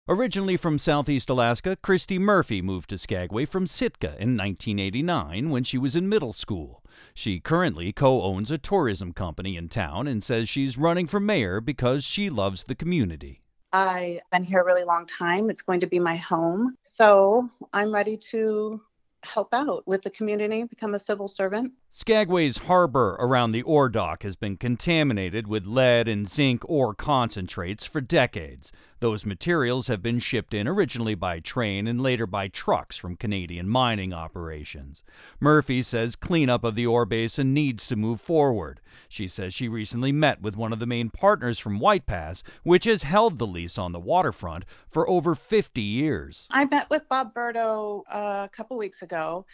Originally from Southeast Alaska, Christy Murphy moved to Skagway from Sitka in 1989 when she was in middle school. She currently co-owns a tourism company in town and says she's running for mayor because she loves the community. I've been here a really long time. It's going to be my home. So I'm ready to help out with the community, become a civil servant. Skagway's harbor around the ore dock has been contaminated with lead and zinc ore concentrates for decades. Those materials have been shipped in originally by train and later by trucks from Canadian mining operations. Murphy says cleanup of the ore basin needs to move forward. She says she recently met with one of the main partners from White Pass, which has held the lease on the waterfront for over 50 years. I met with Bob Berto a couple weeks ago.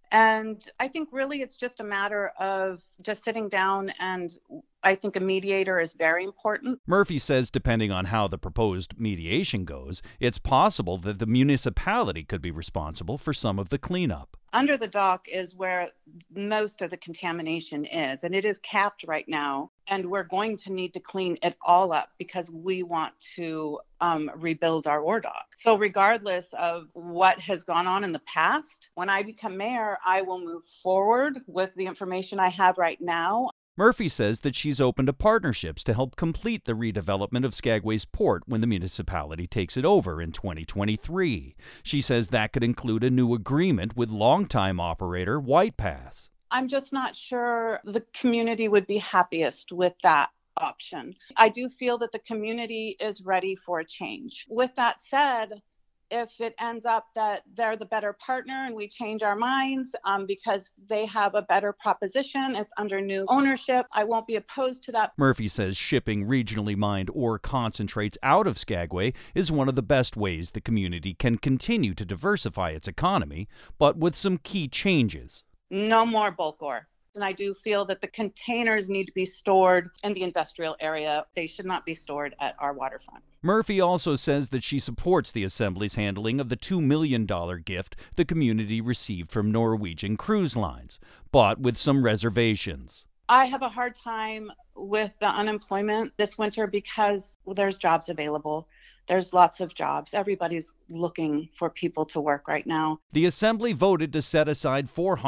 And I think really it's just a matter of just sitting down, and I think a mediator is very important. Murphy says depending on how the proposed mediation goes, it's possible that the municipality could be responsible for some of the cleanup. Under the dock is where most of the contamination is, and it is capped right now. And we're going to need to clean it all up because we want to rebuild our ore dock. So regardless of what has gone on in the past, when I become mayor, I will move forward with the information I have right now. Murphy says that she's open to partnerships to help complete the redevelopment of Skagway's port when the municipality takes it over in 2023. She says that could include a new agreement with longtime operator White Pass. I'm just not sure the community would be happiest with that option. I do feel that the community is ready for a change. With that said, if it ends up that they're the better partner and we change our minds because they have a better proposition, it's under new ownership, I won't be opposed to that. Murphy says shipping regionally mined ore concentrates out of Skagway is one of the best ways the community can continue to diversify its economy, but with some key changes. No more bulk ore. And I do feel that the containers need to be stored in the industrial area. They should not be stored at our waterfront. Murphy also says that she supports the Assembly's handling of the $2 million gift the community received from Norwegian Cruise Lines, but with some reservations. I have a hard time with the unemployment this winter because there's jobs available. There's lots of jobs. Everybody's looking for people to work right now. The Assembly voted to set aside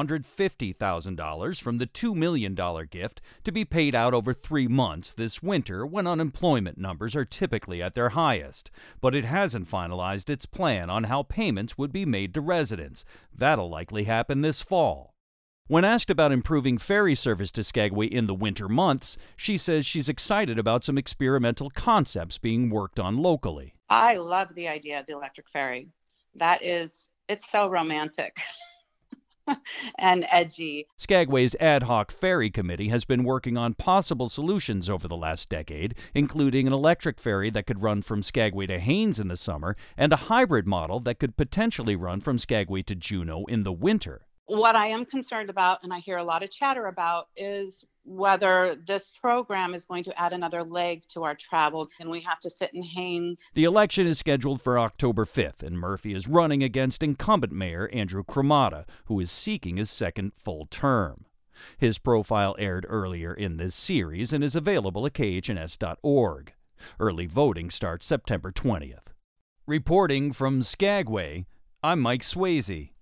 $450,000 from the $2 million gift to be paid out over 3 months this winter when unemployment numbers are typically at their highest. But it hasn't finalized its plan on how payments would be made to residents. That'll likely happen this fall. When asked about improving ferry service to Skagway in the winter months, she says she's excited about some experimental concepts being worked on locally. I love the idea of the electric ferry. It's so romantic and edgy. Skagway's ad hoc ferry committee has been working on possible solutions over the last decade, including an electric ferry that could run from Skagway to Haines in the summer and a hybrid model that could potentially run from Skagway to Juneau in the winter. What I am concerned about, and I hear a lot of chatter about, is whether this program is going to add another leg to our travels and we have to sit in Haines. The election is scheduled for October 5th, and Murphy is running against incumbent Mayor Andrew Cremata, who is seeking his second full term. His profile aired earlier in this series and is available at khns.org. Early voting starts September 20th. Reporting from Skagway, I'm Mike Swayze.